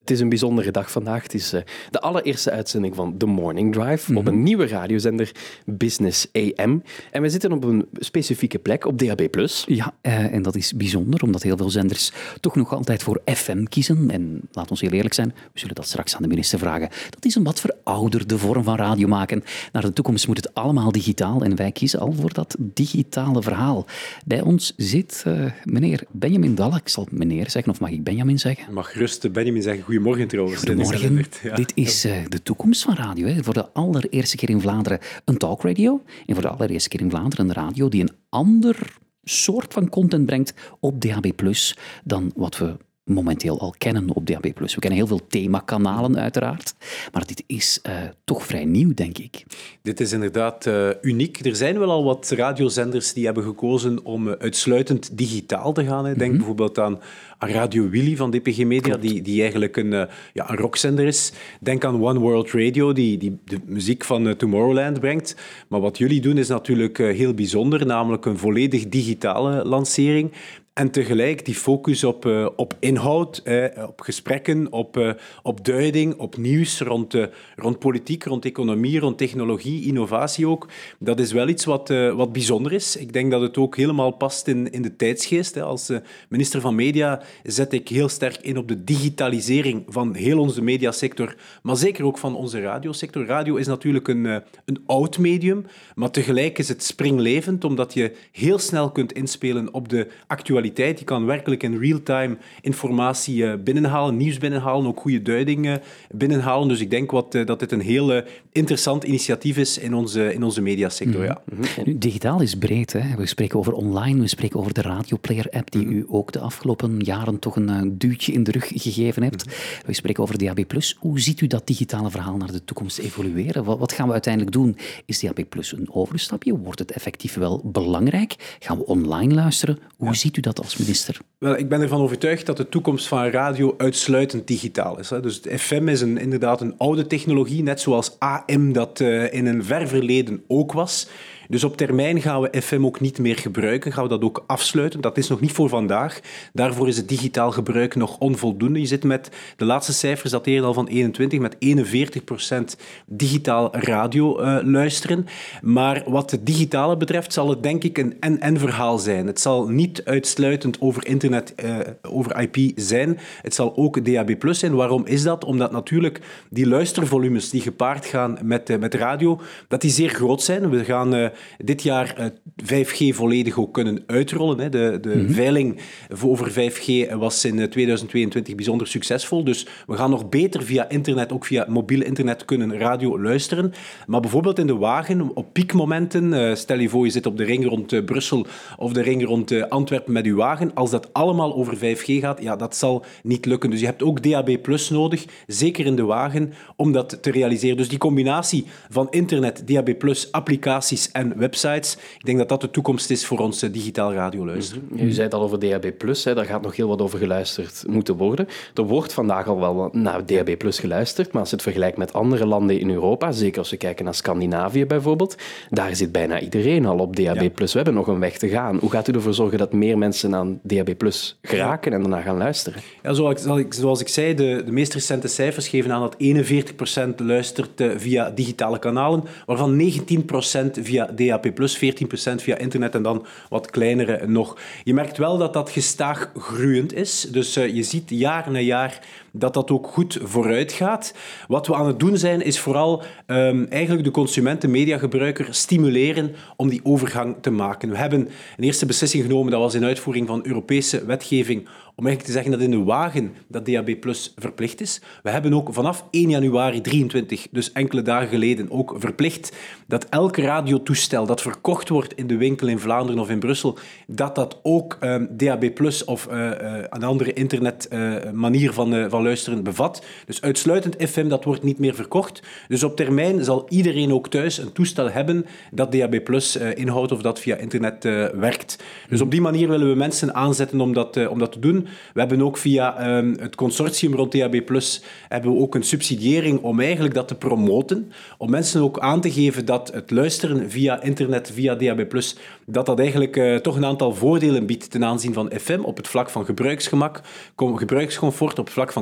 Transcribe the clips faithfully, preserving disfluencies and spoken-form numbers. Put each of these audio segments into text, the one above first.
Het is een bijzondere dag vandaag. Het is uh, de allereerste uitzending van The Morning Drive mm-hmm. op een nieuwe radiozender, Business A M. En we zitten op een specifieke plek, op D A B plus. Ja, uh, en dat is bijzonder, omdat heel veel zenders toch nog altijd voor F M kiezen. En laat ons heel eerlijk zijn, we zullen dat straks aan de minister vragen. Dat is een wat verouderde vorm van radio maken. Naar de toekomst moet het allemaal digitaal en wij kiezen al voor dat digitale verhaal. Bij ons zit uh, meneer Benjamin Dalle. Ik zal meneer zeggen, of mag ik Benjamin zeggen? Je mag gerust Benjamin zeggen. Goedemorgen trouwens. Goedemorgen. Ja. Dit is uh, de toekomst van radio. Hè. Voor de allereerste keer in Vlaanderen een talkradio. En voor de allereerste keer in Vlaanderen een radio die een ander soort van content brengt op D A B plus dan wat we momenteel al kennen op D A B plus. We kennen heel veel themakanalen uiteraard, maar dit is uh, toch vrij nieuw, denk ik. Dit is inderdaad uh, uniek. Er zijn wel al wat radiozenders die hebben gekozen om uh, uitsluitend digitaal te gaan. Hè. Denk mm-hmm. bijvoorbeeld aan, aan Radio Willy van D P G Media, die, die eigenlijk een, uh, ja, een rockzender is. Denk aan One World Radio, die, die de muziek van uh, Tomorrowland brengt. Maar wat jullie doen is natuurlijk uh, heel bijzonder, namelijk een volledig digitale lancering. En tegelijk die focus op, uh, op inhoud, eh, op gesprekken, op, uh, op duiding, op nieuws rond, uh, rond politiek, rond economie, rond technologie, innovatie ook. Dat is wel iets wat, uh, wat bijzonder is. Ik denk dat het ook helemaal past in, in de tijdsgeest. Hè. Als uh, minister van Media zet ik heel sterk in op de digitalisering van heel onze mediasector, maar zeker ook van onze radiosector. Radio is natuurlijk een, uh, een oud medium, maar tegelijk is het springlevend, omdat je heel snel kunt inspelen op de actualiteit. Je kan werkelijk in real-time informatie binnenhalen, nieuws binnenhalen, ook goede duidingen binnenhalen. Dus ik denk wat, dat dit een heel interessant initiatief is in onze, in onze mediasector. Ja. Mm-hmm. Nu, digitaal is breed. Hè? We spreken over online, we spreken over de radioplayer-app die u ook de afgelopen jaren toch een duwtje in de rug gegeven hebt. Mm-hmm. We spreken over D A B plus. Hoe ziet u dat digitale verhaal naar de toekomst evolueren? Wat, wat gaan we uiteindelijk doen? Is D A B plus een overstapje? Wordt het effectief wel belangrijk? Gaan we online luisteren? Hoe ja. ziet u dat als minister? Wel, ik ben ervan overtuigd dat de toekomst van radio uitsluitend digitaal is. Hè. Dus F M is een, inderdaad een oude technologie, net zoals A M dat uh, in een ver verleden ook was. Dus op termijn gaan we F M ook niet meer gebruiken, gaan we dat ook afsluiten. Dat is nog niet voor vandaag. Daarvoor is het digitaal gebruik nog onvoldoende. Je zit met, de laatste cijfers dateren al van eenentwintig, met eenenveertig procent digitaal radio uh, luisteren. Maar wat het digitale betreft zal het denk ik een en-en verhaal zijn. Het zal niet uitsluitend over internet, uh, over I P zijn. Het zal ook D A B plus zijn. Waarom is dat? Omdat natuurlijk die luistervolumes die gepaard gaan met, uh, met radio, dat die zeer groot zijn. We gaan uh, dit jaar uh, vijf G volledig ook kunnen uitrollen. Hè. De, de mm-hmm. veiling over vijf G was in tweeduizend tweeëntwintig bijzonder succesvol. Dus we gaan nog beter via internet, ook via mobiel internet, kunnen radio luisteren. Maar bijvoorbeeld in de wagen, op piekmomenten, uh, stel je voor je zit op de ring rond uh, Brussel of de ring rond uh, Antwerpen met je wagen, als dat allemaal over vijf G gaat, ja, dat zal niet lukken. Dus je hebt ook D A B plus nodig, zeker in de wagen, om dat te realiseren. Dus die combinatie van internet, D A B plus, applicaties en websites, ik denk dat dat de toekomst is voor ons digitaal radioluisteren. Mm-hmm. U zei het al over D A B plus, hè, daar gaat nog heel wat over geluisterd moeten worden. Er wordt vandaag al wel naar D A B plus geluisterd, maar als je het vergelijkt met andere landen in Europa, zeker als we kijken naar Scandinavië bijvoorbeeld, daar zit bijna iedereen al op D A B plus. Ja. We hebben nog een weg te gaan. Hoe gaat u ervoor zorgen dat meer mensen aan D A B plus geraken en daarna gaan luisteren? Ja, zoals, ik, zoals ik zei, de, de meest recente cijfers geven aan dat eenenveertig procent luistert uh, via digitale kanalen, waarvan negentien procent via D A B plus, veertien procent via internet en dan wat kleinere nog. Je merkt wel dat dat gestaag groeiend is. Dus uh, je ziet jaar na jaar dat dat ook goed vooruit gaat. Wat we aan het doen zijn, is vooral um, eigenlijk de consument, de mediagebruiker, stimuleren om die overgang te maken. We hebben een eerste beslissing genomen, dat was in uitvoering van Europese wetgeving, om eigenlijk te zeggen dat in de wagen dat D A B plus verplicht is. We hebben ook vanaf één januari drieëntwintig, dus enkele dagen geleden, ook verplicht dat elk radiotoestel dat verkocht wordt in de winkel in Vlaanderen of in Brussel, dat dat ook um, D A B plus of uh, uh, een andere internet uh, manier van, uh, van luisteren bevat. Dus uitsluitend F M, dat wordt niet meer verkocht. Dus op termijn zal iedereen ook thuis een toestel hebben dat D A B plus uh, inhoudt of dat via internet uh, werkt. Dus op die manier willen we mensen aanzetten om dat, uh, om dat te doen. We hebben ook via um, het consortium rond D A B plus hebben we ook een subsidiëring om eigenlijk dat te promoten. Om mensen ook aan te geven dat het luisteren via internet, via D A B plus, dat dat eigenlijk uh, toch een aantal voordelen biedt ten aanzien van F M op het vlak van gebruiksgemak, gebruikscomfort, op het vlak van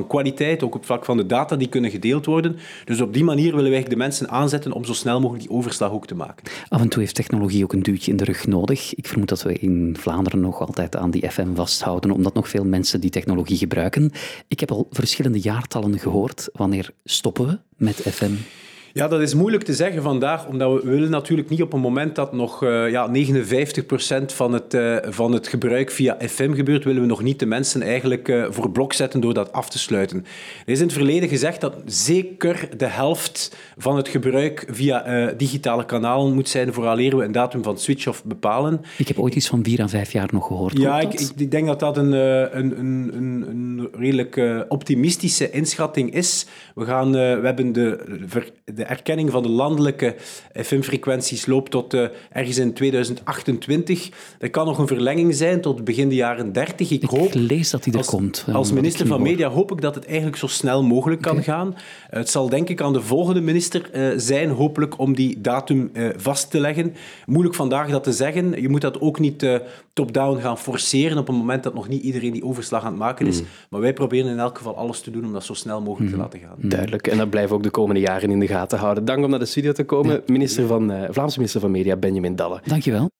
kwaliteit, ook op vlak van de data die kunnen gedeeld worden. Dus op die manier willen wij de mensen aanzetten om zo snel mogelijk die overslag ook te maken. Af en toe heeft technologie ook een duwtje in de rug nodig. Ik vermoed dat we in Vlaanderen nog altijd aan die F M vasthouden, omdat nog veel mensen die technologie gebruiken. Ik heb al verschillende jaartallen gehoord. Wanneer stoppen we met F M? Ja, dat is moeilijk te zeggen vandaag, omdat we willen natuurlijk niet op een moment dat nog uh, ja, negenenvijftig procent van het, uh, van het gebruik via F M gebeurt, willen we nog niet de mensen eigenlijk uh, voor blok zetten door dat af te sluiten. Er is in het verleden gezegd dat zeker de helft van het gebruik via uh, digitale kanalen moet zijn, vooraleer we een datum van switch-off bepalen. Ik heb ooit iets van vier à vijf jaar nog gehoord. Ja, ik, ik, ik denk dat dat een, een, een, een, een redelijk uh, optimistische inschatting is. We, gaan, uh, we hebben de, de erkenning van de landelijke F M-frequenties loopt tot uh, ergens in tweeduizend achtentwintig. Er kan nog een verlenging zijn tot begin de jaren dertig. Ik, ik hoop, lees dat die er als, komt. Als minister van Media hoop ik dat het eigenlijk zo snel mogelijk kan okay. gaan. Uh, het zal denk ik aan de volgende minister uh, zijn, hopelijk, om die datum uh, vast te leggen. Moeilijk vandaag dat te zeggen. Je moet dat ook niet uh, top-down gaan forceren op een moment dat nog niet iedereen die overslag aan het maken is. Mm. Maar wij proberen in elk geval alles te doen om dat zo snel mogelijk mm. te laten gaan. Duidelijk. En dat blijven we ook de komende jaren in de gaten houden. Dank om naar de studio te komen, ja. minister van, uh, Vlaamse minister van Media, Benjamin Dalle. Dank je wel.